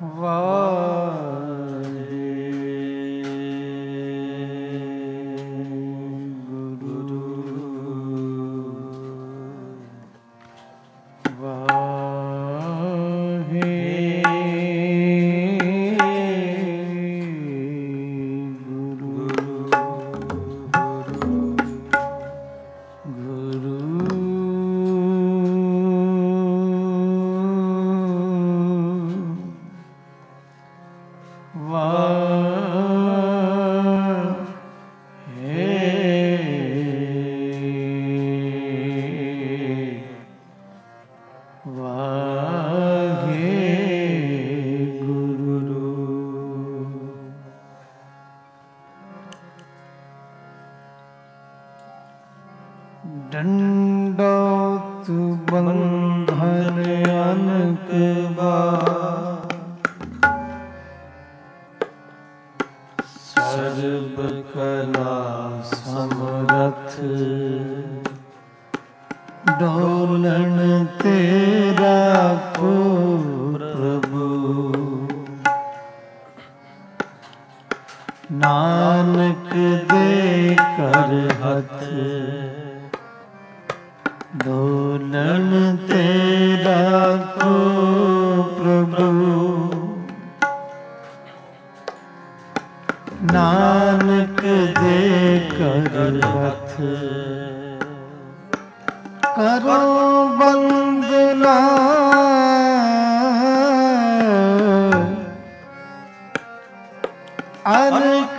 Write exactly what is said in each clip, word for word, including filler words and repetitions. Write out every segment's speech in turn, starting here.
दंडोत बंधन अनक सर्व कला समरथ डोलन तेरा को प्रभु नानक दे कर हथ डोलन तेरा को प्रभु नानक दे कर हथ करो बंदना अनक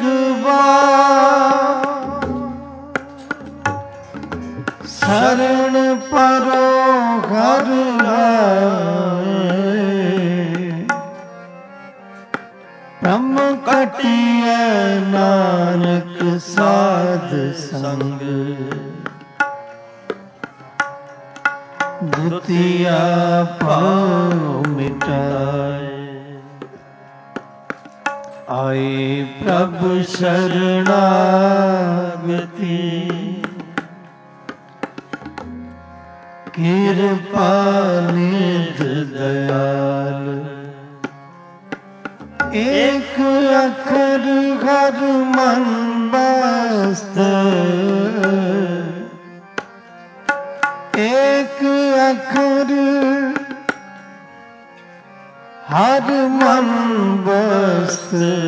शरण परो घर ब्रह्म कटिय नानक साध संग द्वितीया पाँव मिटाए आए प्रभु शरणागति कृपा निधि दयाल एक अखर घर मन बस्त एक अखर हर मन बस्त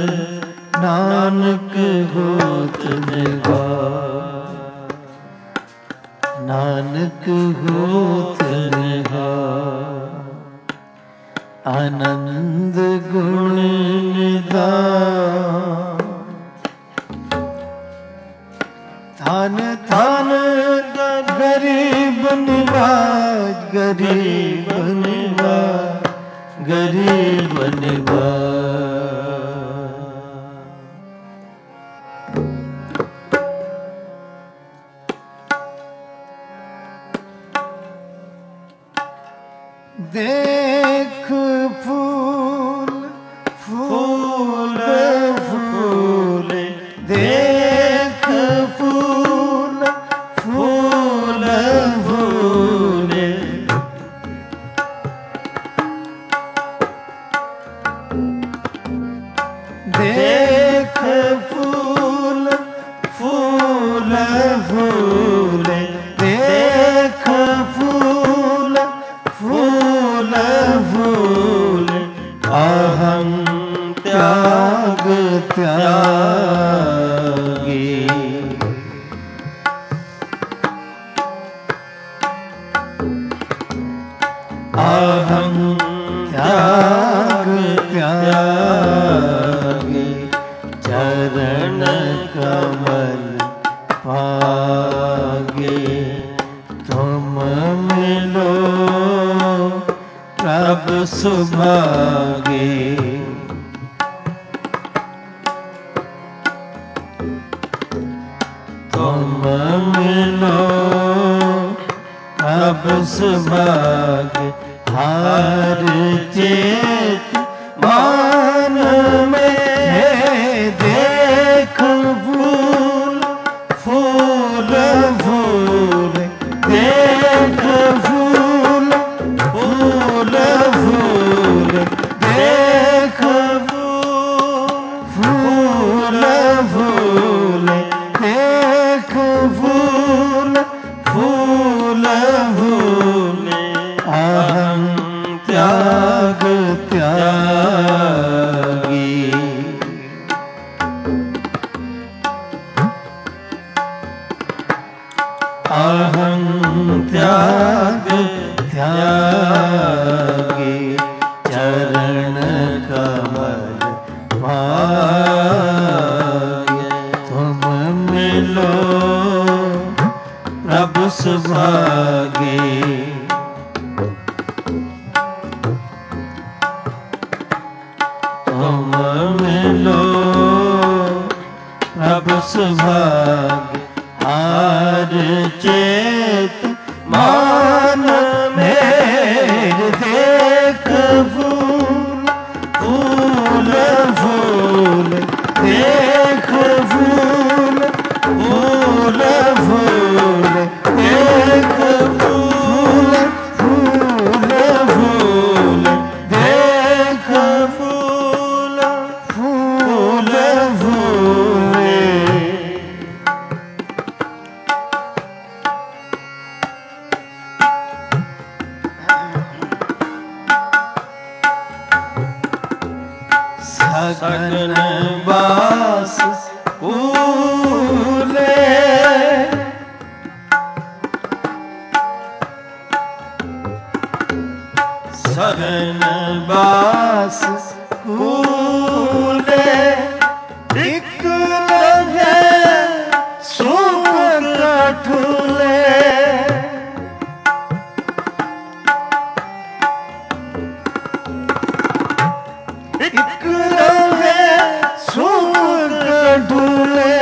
नानक होत निवास नानक होत निहार आनंद गुण निधान थान थान गरीब निवाज गरीब निवाज गरीब निवाज देख फूल फूल फूल देख फूल फूल फूल देख फूल फूल फूल देख फूल फूल फूल अहं त्याग त्यागी अहं त्याग त्यागी चरण कमल पागे तुम मिलो प्रभु सुभागे तुम मिलो प्रभु सुभागे हर चेत मान में देख फूल फूल फूल देख फूल फूल फूल देख त्याग त्यागी अहं त्याग त्यागी चरण कमल पाए तुम मिलो प्रभु सुभागे तुम मिलो प्रभु सुभागे हार चेत मान मेरे देख फूल फूल फूल देख फूल फूल फूल देख फूल फूल फूल देख फूल फूल फूल सगन बास कूले सगन बास कूले एक लगे सुख कठुले एक रहे सुख ढूले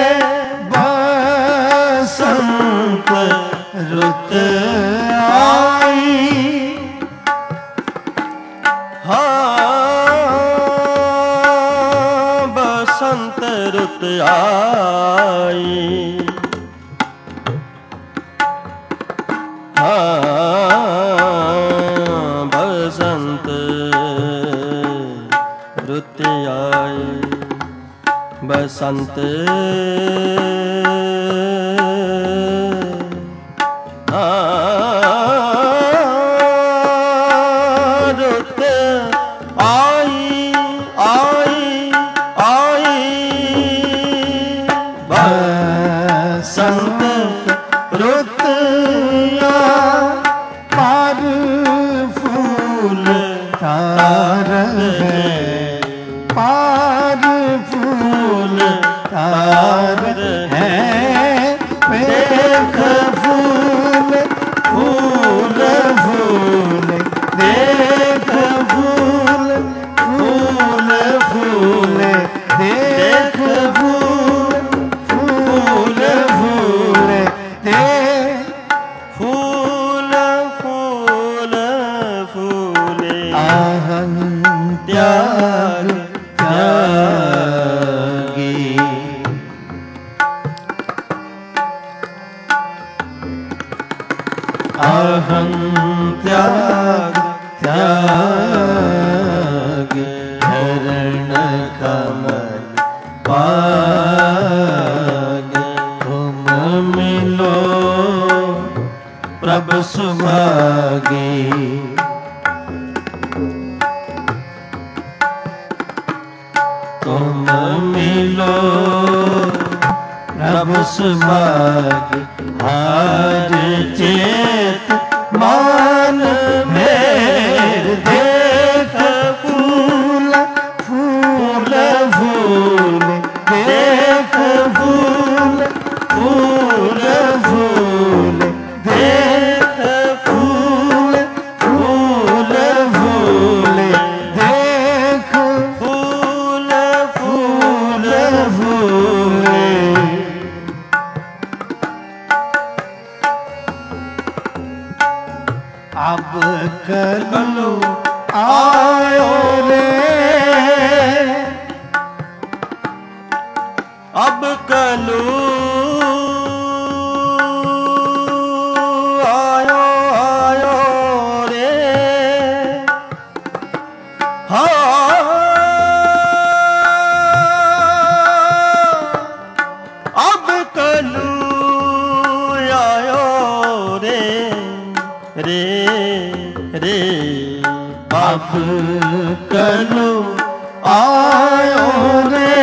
बसंत रुत आई हाँ बसंत रुत आई हाँ बसंत रुत आए बसंत रुत आई आई आई बसंत रुत पर फूल तार है पार फूल तार है देख फूल फूल फूल देख फूल फूल फूल देख फूल फूल फूल देख फूल फूल फूल अहं त्याग त्यागी अहं त्याग त्यागी चरण कमल पागे तुम मिलो प्रभु सुभागे तुम मिलो प्रभु सुभागे हार चेत मान मेरे देख फूल फूल फूल देख फूल फूल फूल देख फूल फूल फूल देख फूल फूल फूल अब कलो आयो रे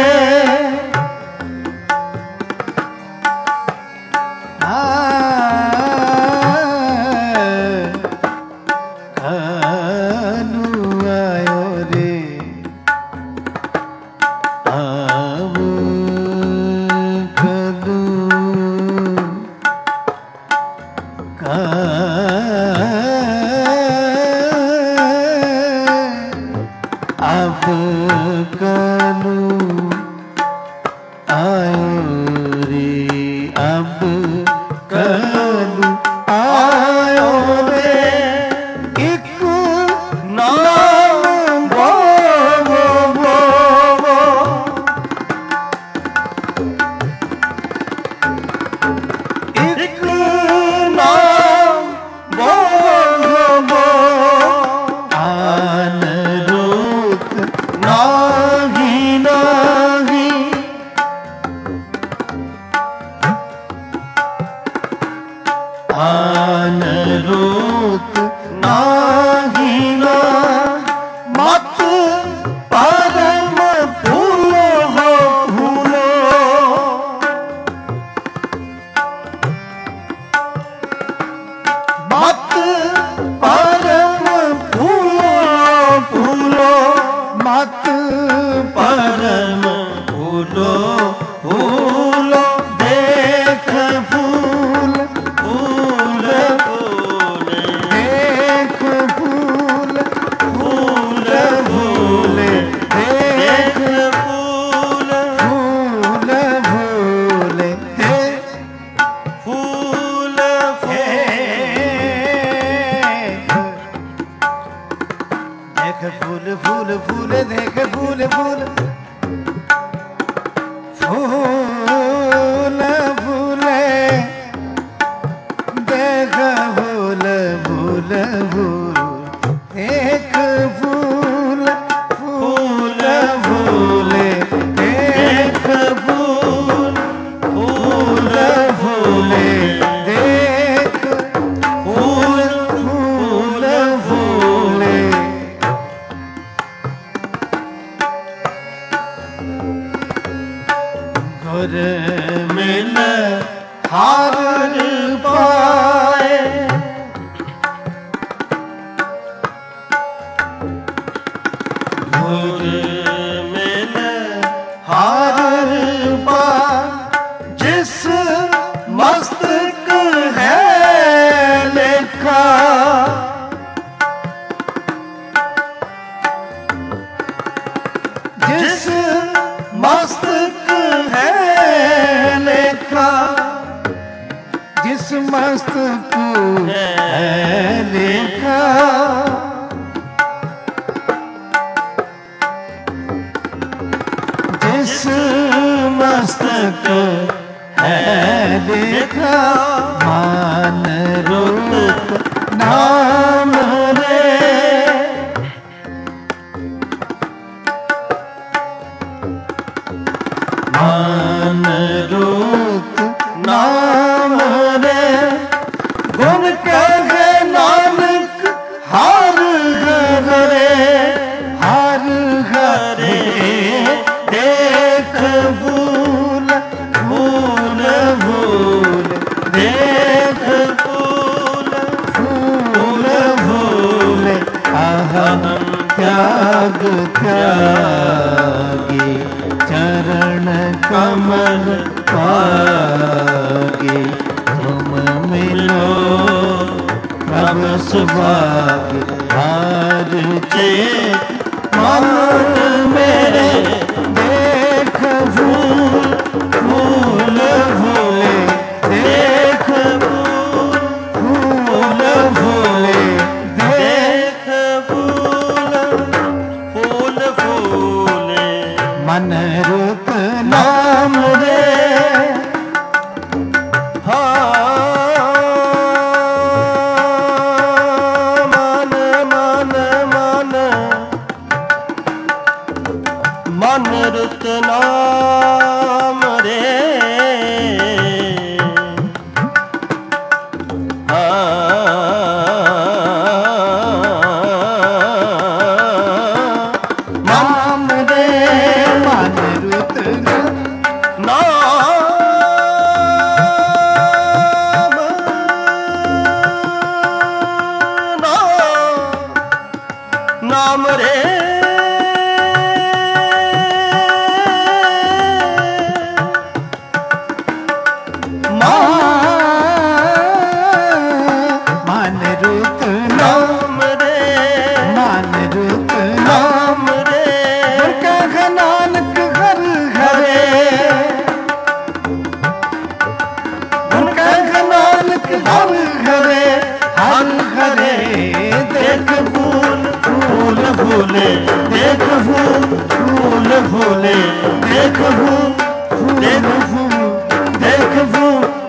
देखबू फूल फूले, देखबू देखबू देखबू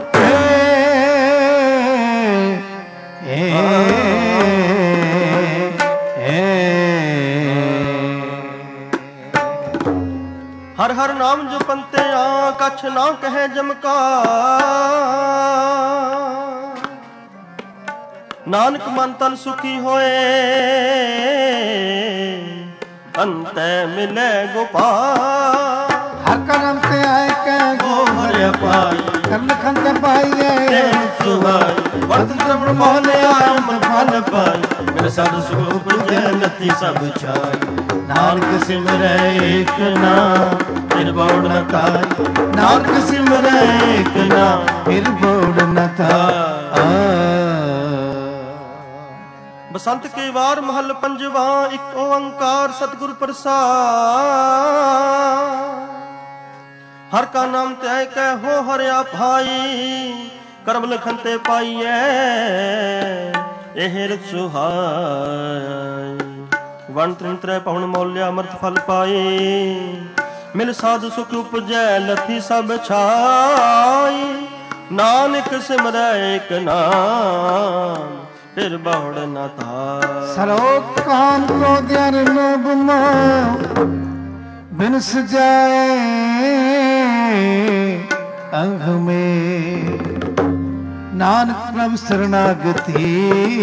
हर हर नाम जो पंते आ कछ ना कहे जमका, नानक मन तन सुखी होए अंते मिले गोपाल। हर करम ते आए कै गो हर पाई, करन खंत पाइए सुहाई, वर्त त्रवण मोहने आय मन फल पाई, मेरे साधु सुख उपजै नथी सब छाई। नानक सिमरै एक नाम फिर बोड़ न ताई, नानक सिमरै एक नाम फिर बोड़ न ताई। बसंत के वार महल पंजवा, एक ओंकार सतगुर प्रसाद। हर का नाम त्याय कै हो हरिया भाई, करम लखन ते पाइए एह रित सुहाई। वन त्रिन त्रै पवन मौल्या अमृत फल पाए, मिल साधु सुख उपजै लथी सब छाई। नानक सिमरै एक नाम फिर बहुड़ न ताई। सरोग कान क्रोध अर लोभ मोह बिनस जाए अंग में, नानक प्रभु शरणागति।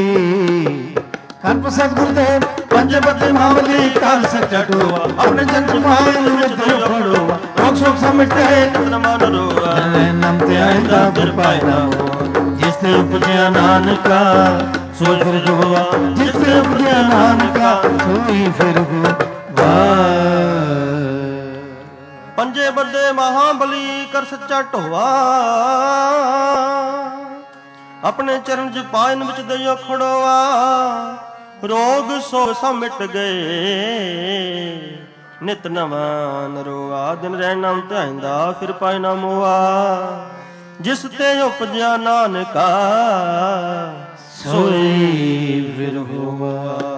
कान प्रसाद गुरुदेव पंचपति महाबली काल सच्चा डोआ, अपने जन मायन में दो फड़ोआ, रोग शोक समिटे कितना मान रोआ। नम ते आइंदा फिर पाए ना हो, जिसते उपजया नानका सोई फिर हुआ, जिसते उपजया नानका सोई फिर हुआ। पंजे बड़े महाबली कर सच्चा ढोआ, अपने चरण च पायन विच दइयो खड़ोआ। रोग सो समिट गए नित नवान रोआ, दिन रहन नाम ध्याइंदा फिर पाए ना मोआ। जिस ते उपजया नानका सोई फिर हुआ।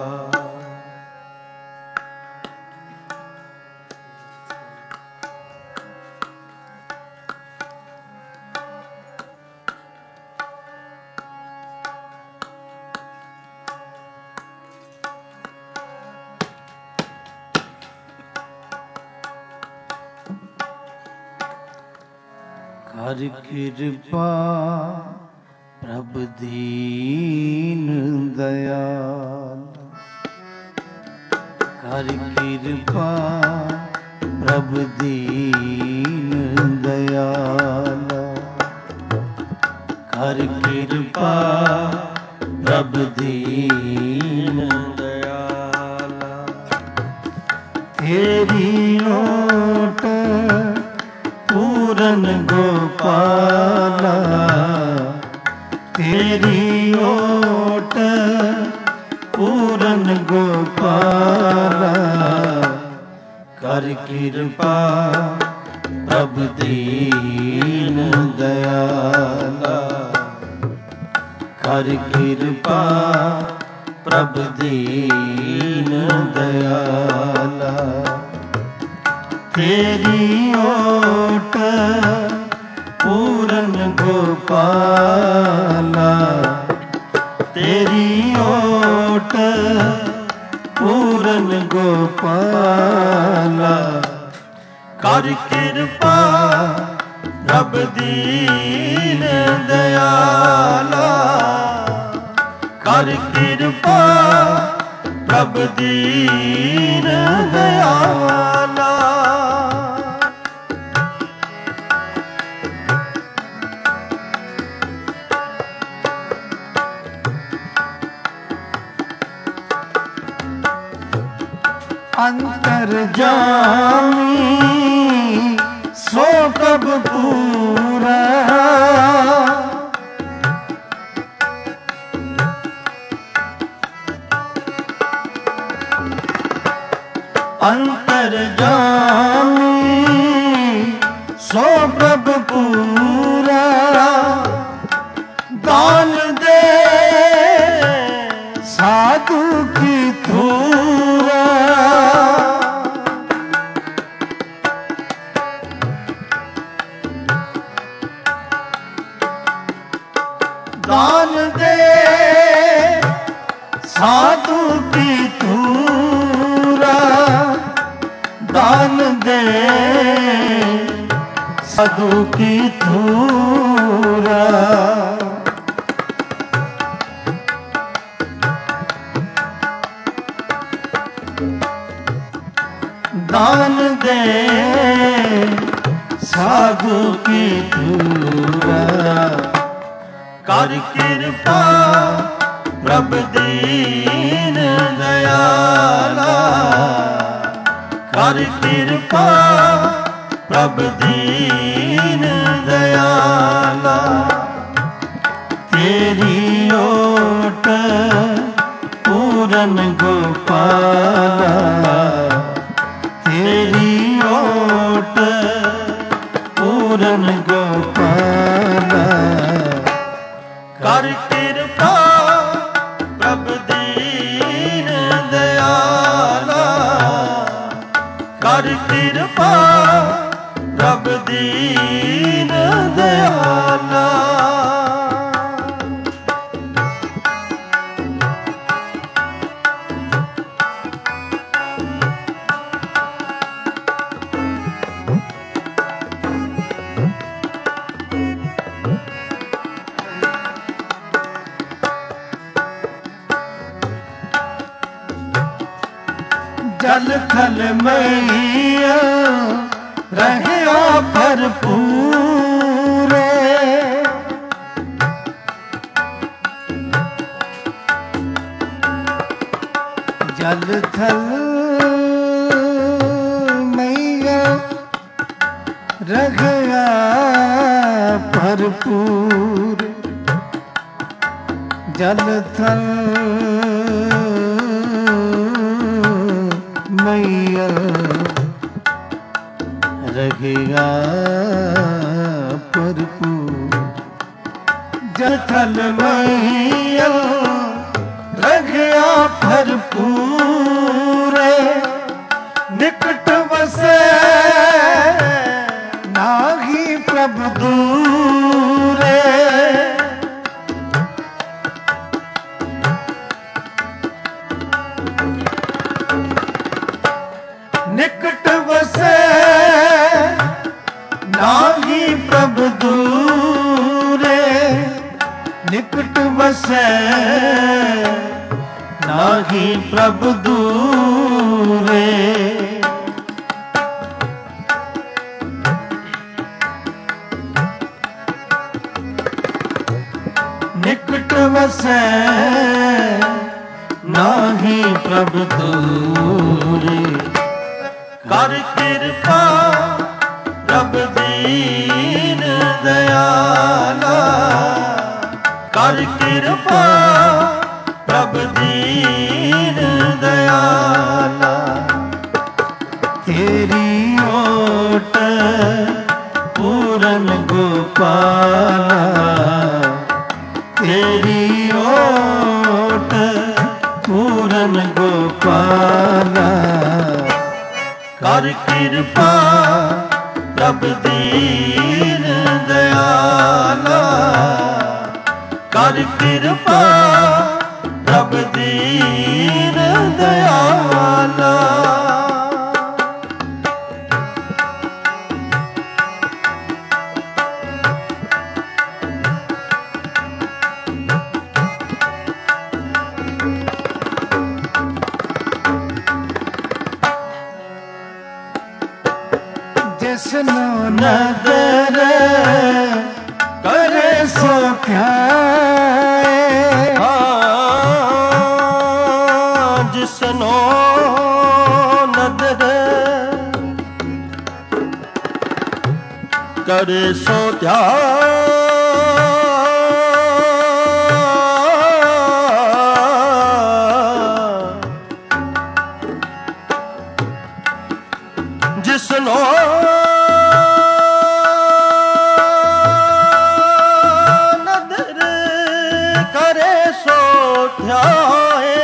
हर कृपा प्रभ दीन दयाल, हर कृपा प्रभ दीन दयाल, हर कृपा प्रभ दीन दयाल। तेरी ओट पूरन गोपाला, तेरी ओट पूरन गोपाला। कर कृपा प्रभ दीन दयाला, कर कृपा प्रभ दीन दयाला। तेरी ओट पूरन गोपाला, तेरी ओट पूरन गोपाला। कर कृपा प्रभ दीन दयाला, कर कृपा प्रभ दीन दयाला। अंतर जामी सो कब पूरा, अंतर जामी सो कब पूरा। दान दे साधु की थूरा, साधु की धूरा। दान दे साधु की धूरा। कर कृपा प्रभ दीन दयाला। कर कृपा प्रभ दीन दयाला। तेरी ओट पूरन गोपाला। तेरी ओट पूरन गोपाला। कर कृपा प्रभ दीन दयाला। कर कृपा प्रभ दीन दयाला। जल थल मैया रहया भरपूर। जल थल मैया रहया भरपूर। जल थल मैया रहेगा भरपूर। जल थल मैया रहेगा भरपूर। निकट वसे नाही प्रभु दूर। निकट वसे नाही प्रभु दूरे। निकट वसे नाही प्रभु दूरे। निकट वसे नाही प्रभु दूरे। कर कृपा प्रभ दीन दयाला। कर कृपा प्रभ दीन दयाला। तेरी ओट पूरन गोपाला। तेरी ओट पूरन गोपाला। कर कृपा प्रभ दीन दयाला। कर कृपा प्रभ दीन दयाला। जिसनो नदर करे सो ख्याए। जिसनो नदर करे सो ध्यान। जिसनो नदर करे सो ध्याए।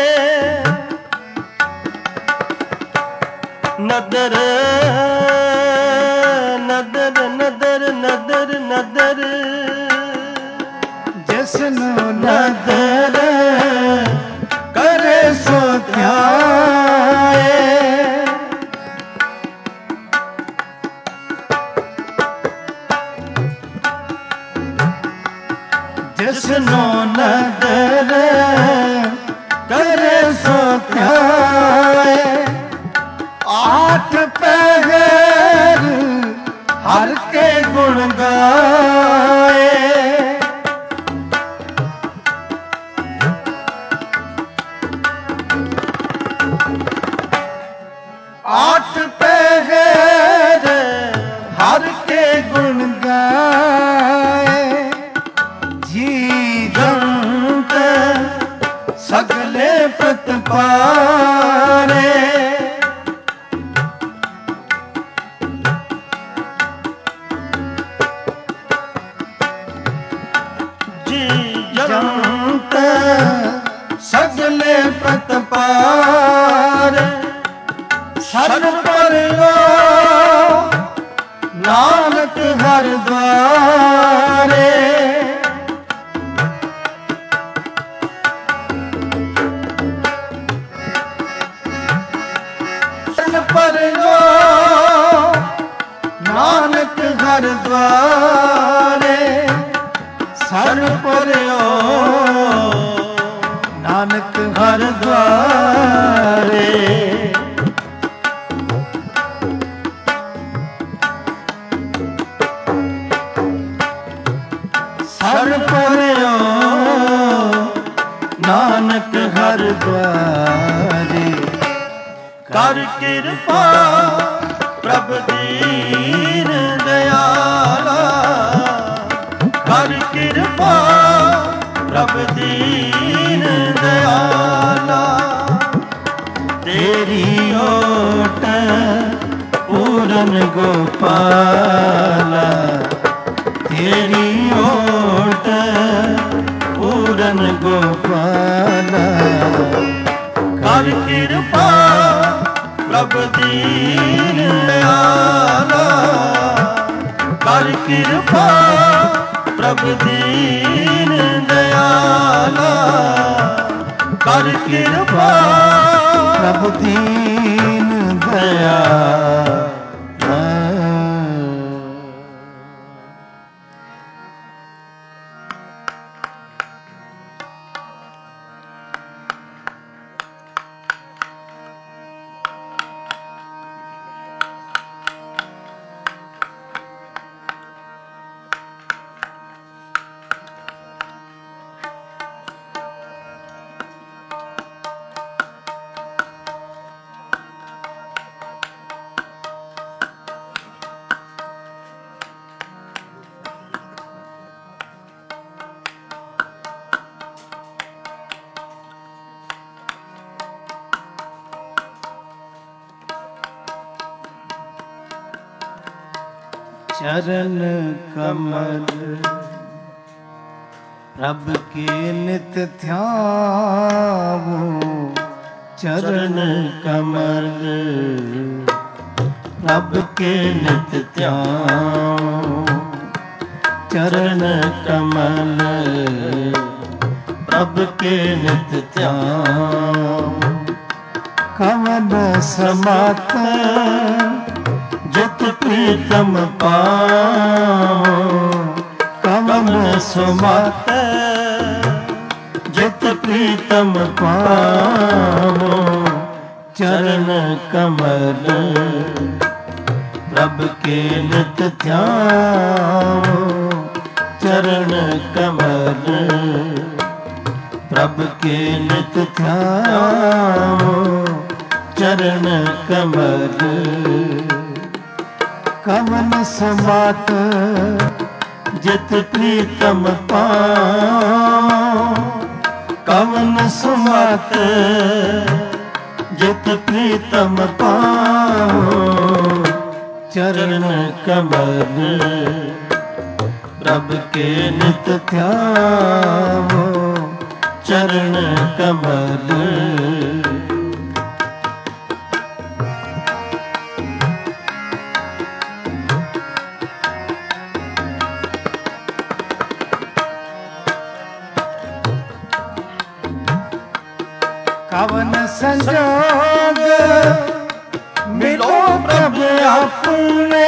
नदर नदर नदर नदर नदर। जिसनो नदर करे सो ध्याए। आठ पहर हर के गुण गाए, जी जंत सगले प्रतपारे। जी जंत सगले प्रतपारे, सर परियो नानक हर द्वारे। सर परियो नानक हर द्वारे, सर परियो नानक हर द्वारे। सर परियो नानक हर द्वारे। कर कृपा प्रभ दीन दयाला, कर कृपा प्रभ दीन दयाला। तेरी ओट पूरन गोपाला, तेरी ओट पूरन गोपाला। कर कृपा प्रभ दीन दयाला, कर कृपा प्रभ दीन दयाला, कर कृपा प्रभु दीन दयाला। चरण कमल प्रभ के नित ध्यावो, चरण कमल प्रभ के नित ध्यावो, चरण कमल प्रभ के नित ध्यावो। कमल समात जित प्रीतम पाओ, कमल सुमत जित प्रीतम पाओ। चरण कमल प्रभ के नित ध्याओ, चरण कमल प्रभ के नित ध्याओ, चरण कमल। कमल समात जित प्रीतम पाओ, कमल समात जित प्रीतम पाओ। चरण कमल प्रभ के नित ध्याओ, चरण कमल। कवन संजोग मिलो प्रभु अपने,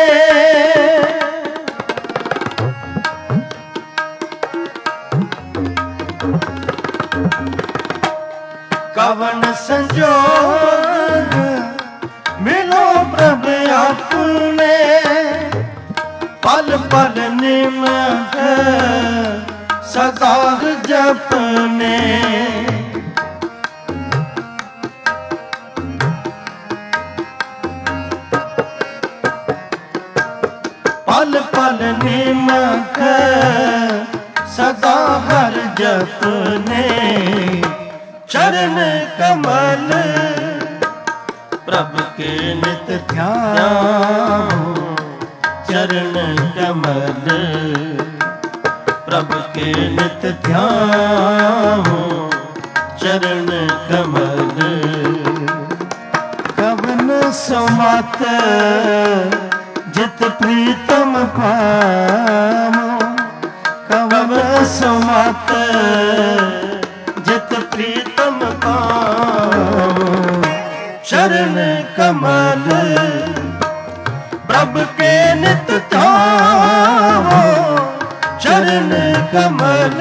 कवन संजोग मिलो प्रभु अपने। पल पल निमक सदा जपने, फल निमख सदा हर जपने, चरण कमल प्रभु के नित ध्यान, चरण कमल प्रभु के नित ध्यान, चरण कमल। कवन सुमत जित प्रीतम पावो, कवन सुमत जित प्रीतम पावो, चरण कमल प्रभु के नित ध्यावो, चरण कमल।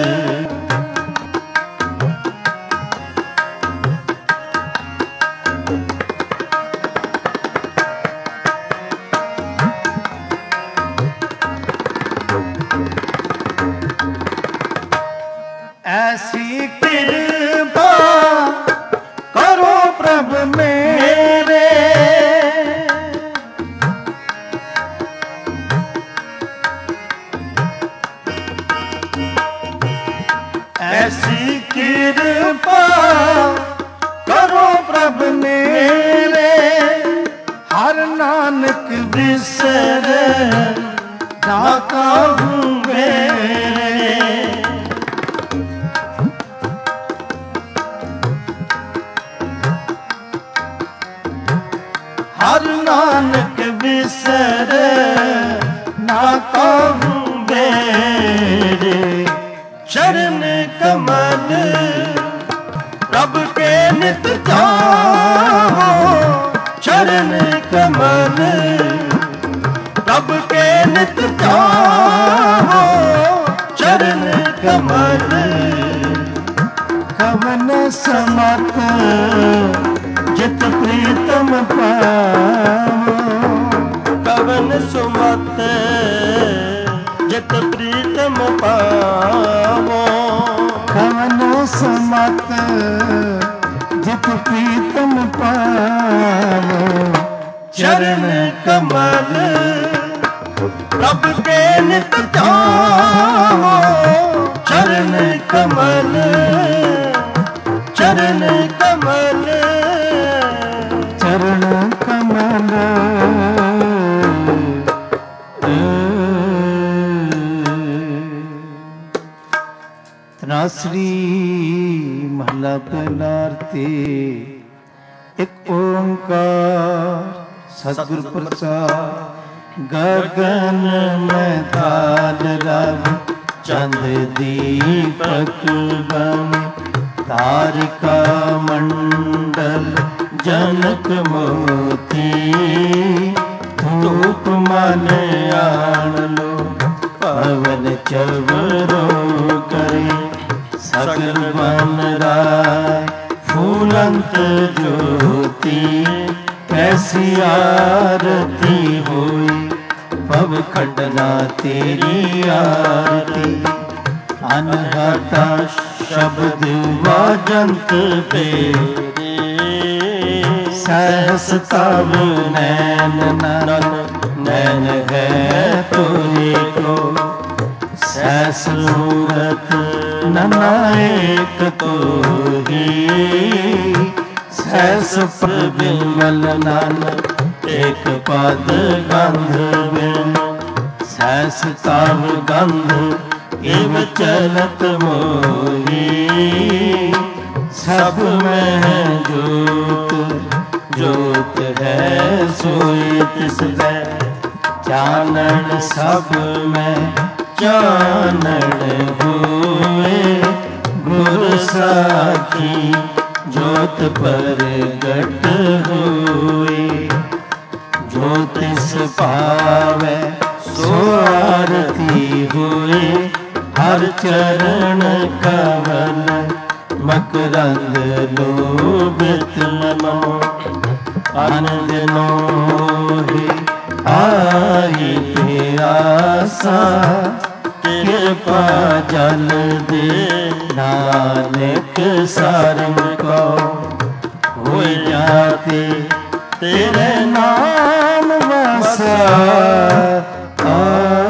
ऐसी कृपा करो प्रभु मेरे, ऐसी कृपा करो प्रभु मेरे, हर नानक बिसर ना कहूँ मेरे। हर नानक बिसर ना कहूँ मेरे, चरण कमल प्रभु के नित ध्यावो, चरण कमल प्रभु के नित ध्यावो, चरण कमल। कवन समत जित प्रीतम पावो, कवन सुमत जित प्रीतम पावो, कवन सुमत जित प्रीतम पावो, चरण कमल प्रभु के नित ध्यावो, चरण कमल, चरण कमल, चरण कमल। तनासरी महला पहला आरती। एक ओंकार सतगुर प्रसाद। गगन में ताल रव चंद दीपक बन, तारिका मंडल जनक मोती, धूप मन आन लो पवन चवरो करे, सगल बन राय फूलंत ज्योति, कैसी आरती होई पव खंडना तेरी आरती। अनहता शब्द वाजंत पेरे, सहस तव नैन नन नैन है तुझे को, सहस मूरत ननायक तो ही, सहस प्रविमल नन एक पद गंध बिन, सहस तव गंध इव चलत मोही। सब में है जोत, जोत है सोई तिसलै, चानन सब में चानन हुए। गुर साखी जोत प्रगट हुई, जो तिस पावै सो आरती हुई। हर चरण कमल मकरंद लोभित मनो, आनंद मोहि आई प्यासा। कृपा जल दे नानक सारंग को, हो जाते तेरे नाम बसा।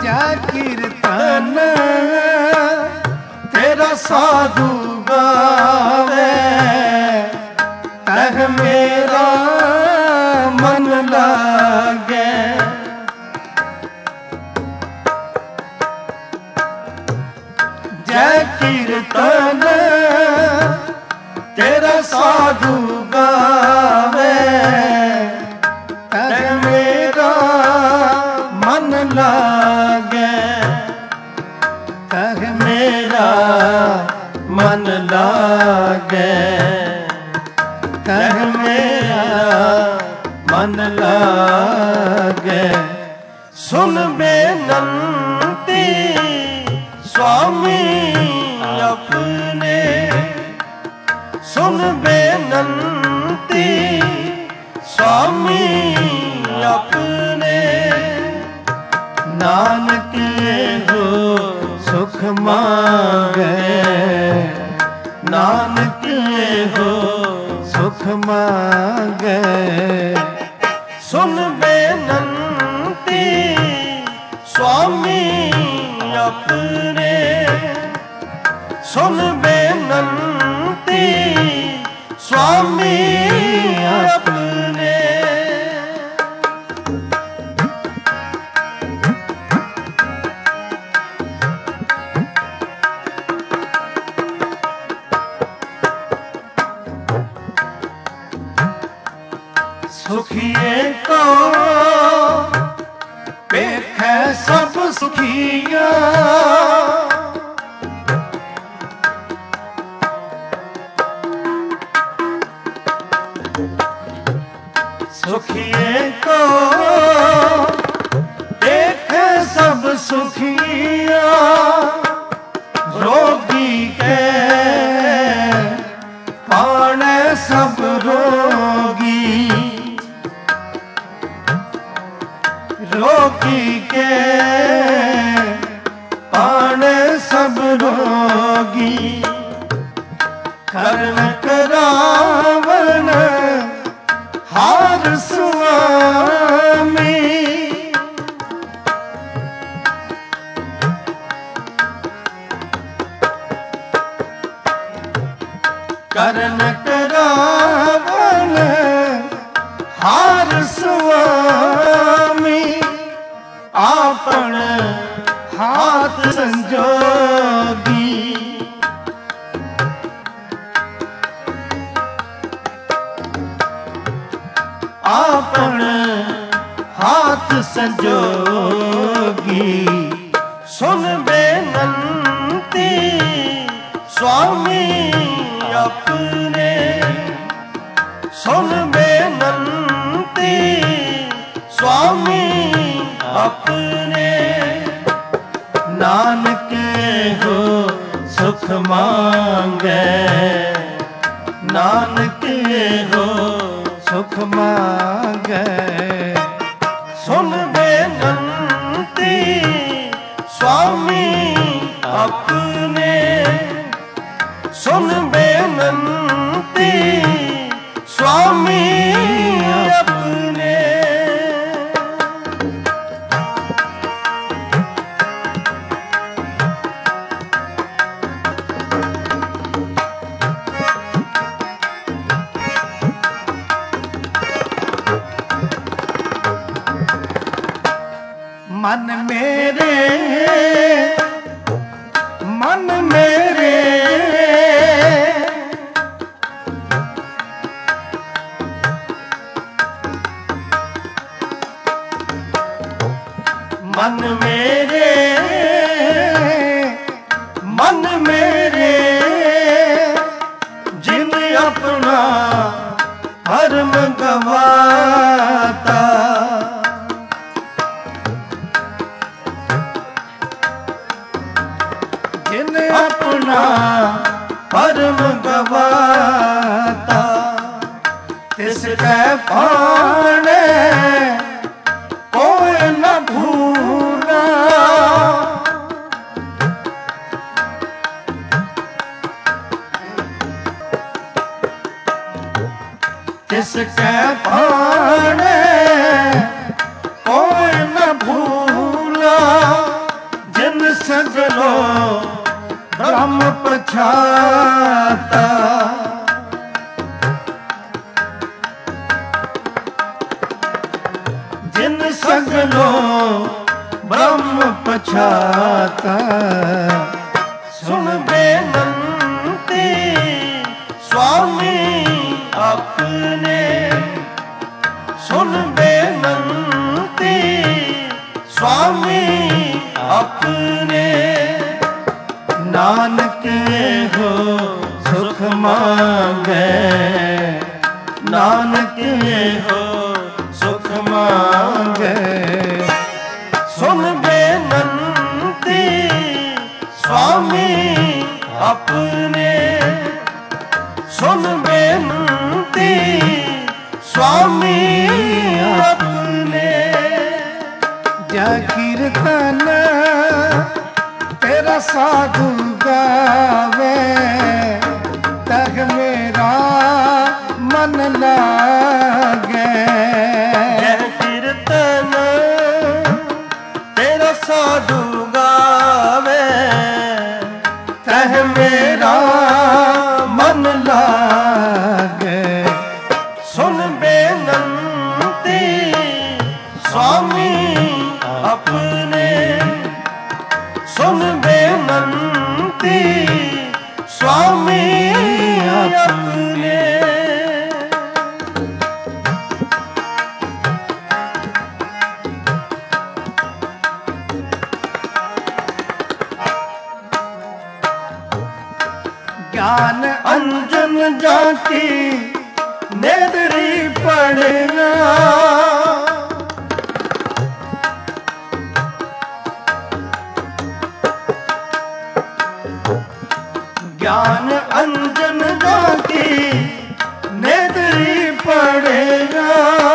ਜੈ ਕੀਰਤਨ ਤੇਰਾ ਸਾਧੂ ਗਾਵੇ, ਤਹ ਮੇਰਾ ਮਨ ਲਾਗੇ। ਜੈ ਕੀਰਤਨ ਤੇਰਾ ਸਾਧੂ ਗਾਵੇ, ਤਹ ਮੇਰਾ ਮਨ ਲਾਗੇ। ਤਹ ਮੇਰਾ ਮਨ ਲਾਗੇ, ਤਹ ਮੇਰਾ ਮਨ ਲਾਗੇ। ਸੁਨ ਬੇਨੰਤੀ स्वामी अपने, सुन बेनंती स्वामी अपने। नानक हो सुख मांगे, नानक हो सुख मांगे। सुन बेनंती स्वामी अपने, सुन बेनंती स्वामी अपने। सुखिए को पेखै सब सुखिया, सुखिए को देखे सब सुखिया। रोगी के पाने सब रोगी, रोगी के पाने सब रोगी। कर्म करावन हार स्वामी, करन करावन हार स्वामी। आपन हाथ संजोगी, आपन हाथ संजोगी। सुन बेनंती स्वामी अपने, सुन बेनंती स्वामी अपने। नानक हो सुख मांगे, नानक हो सुख मांगे। सुन बेनंती स्वामी अपने, सुन बेनंती स्वामी अपने। मन मेरे, मन मेरे, मन मेरे, मन मेरे। जिन अपना धर्म गवाता, जिन अपना धर्म गवाता। तिसके पाने कोई न भूला, तिसके पाने कोई न भूला। सगलो ब्रह्म पछाता। जिन सगलो ब्रह्म पछाता। सुन बेनंती स्वामी अपने, सुन बेनंती स्वामी अपने। नानक हो सुख मांगे, नानक हो सुख मांगे। सुन बेनंती स्वामी अपने, सुन बेनंती स्वामी अपने। जय कीर्तन तेरा साधु गावे, तग मेरा मन लागे। जय कीर्तन तेरा साधु गावे, तह मेरा मन लागे। सुन बेनंती स्वामी अपने, सुन बेनंती स्वामी अपने। ज्ञान अंजन जाकी नेदरी पड़ना। ज्ञान अंजन जाकी नेदरी पड़ेगा।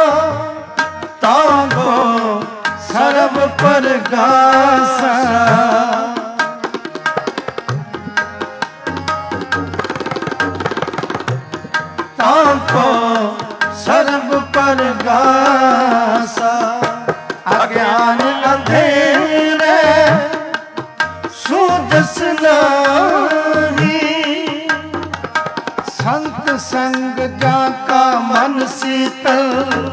ताको सर्व परगासा। ताको सर्व परगासा। अज्ञान अंधेरे सूझस नाही। संत संग जाका मन शीतल,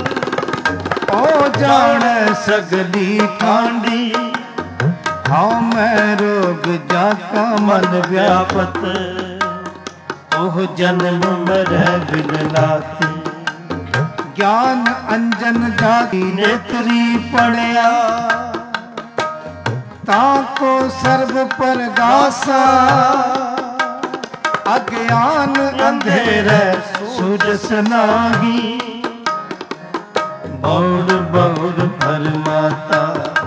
ओ जान सगली ठांडी। हाँ मैं रोग जाका मन व्यापत, ओह जन्म मरै बिन लाती। ज्ञान अंजन जाती नेत्री पड़िया, ताको सर्व परगासा। अज्ञान अंधेरे सूझस नाही। बौड़ बौड़ फरमाता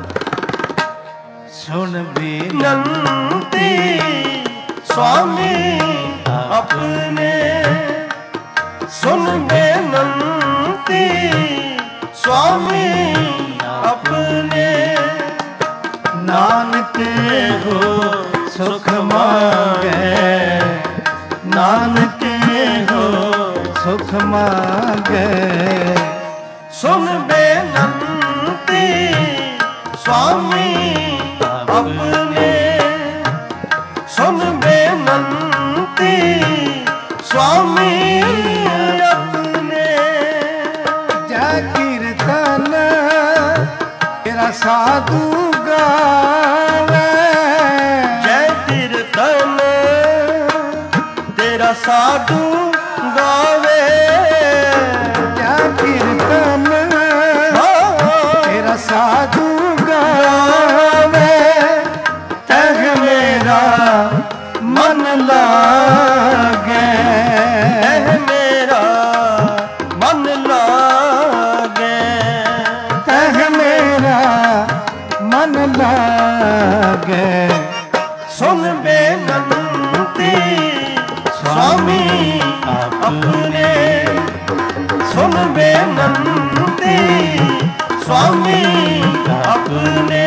सुन बेनंती स्वामी अपने, सुन बेनंती स्वामी अपने। नानक हो सुख मांगे, नानक हो सुख मांगे। सुन बेनंती स्वामी अपने, सुन बेनंती स्वामी अपने। जय कीर्तन तेरा साधु गावे, जय कीर्तन तेरा साधु गावे। जय कीर्तन तेरा साधु गावे। तह मेरा मन लागे, तह मेरा मन लागे। तह मेरा मन लागे। सुन बेनंती स्वामी अपने, सुन बेनंती स्वामी अपने।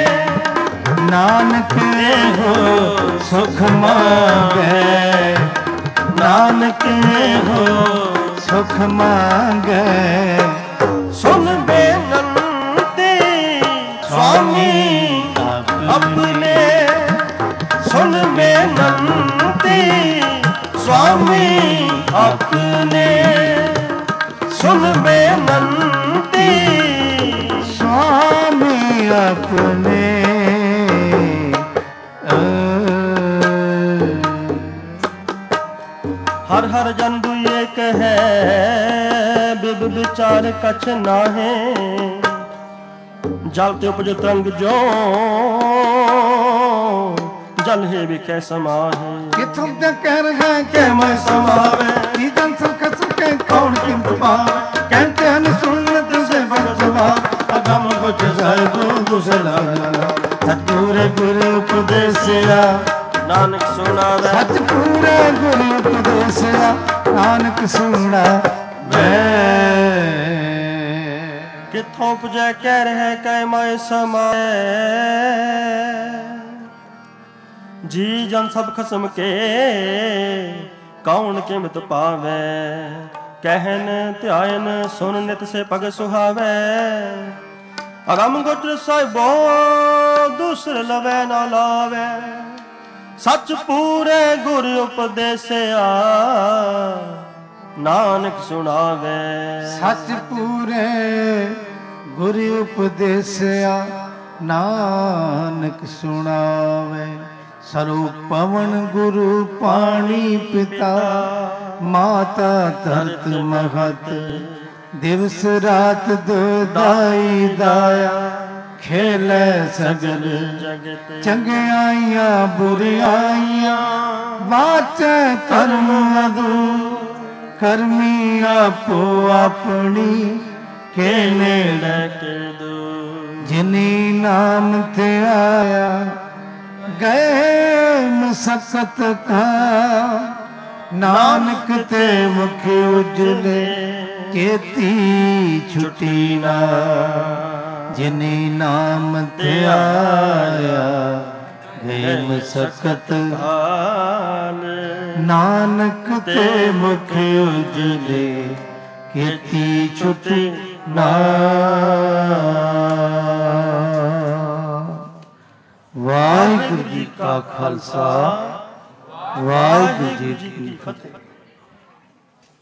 नानक हो सुख मांगे, नानक हो सुख मांगे। सुन बेनंती स्वामी अपने, स्वामी अपने सुन बेनंती स्वामी अपने हर हर जन दुए कहे बिब विचार कछ नाहे जल ते उपज तरंग जो जल है विखे समाहे किथुं ते कह रहा के मैं समावे की जन सुख सुखे कौन किंत पावे कहते हैं सुनत से बचवा अगम कुछ साहिबो दुसला सतगुरु गुरु उपदेसिया नानक सुनावे सतगुरु गुरु उपदेसिया नानक सुनावे किथों उपजै कह रहे कै मैं समाए जी जन सब खसम के कौन किमत पावे कहन ध्यान सुन नित से पग सुहावे अगम गोचर साहिबो दूसर लवै ना लावे सच पूरे गुर उपदेसिया नानक सुनावे सच पूरे गुर उपदेसिया नानक सुनावे स्वरूप पवन गुरु पानी पिता माता धरत महत दिवस रात दो दाई दाया खेले सगल जगत चंगियाइयां बुरियाइयां वाचे कर्म अदू करमी आपो अपनी के नेड़े के दो जिनी नाम ते आया गए मसकत का नानक ते मुख उजले केती छुटी ना जिनी नाम ते आया गए मसकत हाल नानक ते मुख उजले केती छुटी ना। वाहिगुरु जी का खालसा वाहिगुरु जी की फतेह।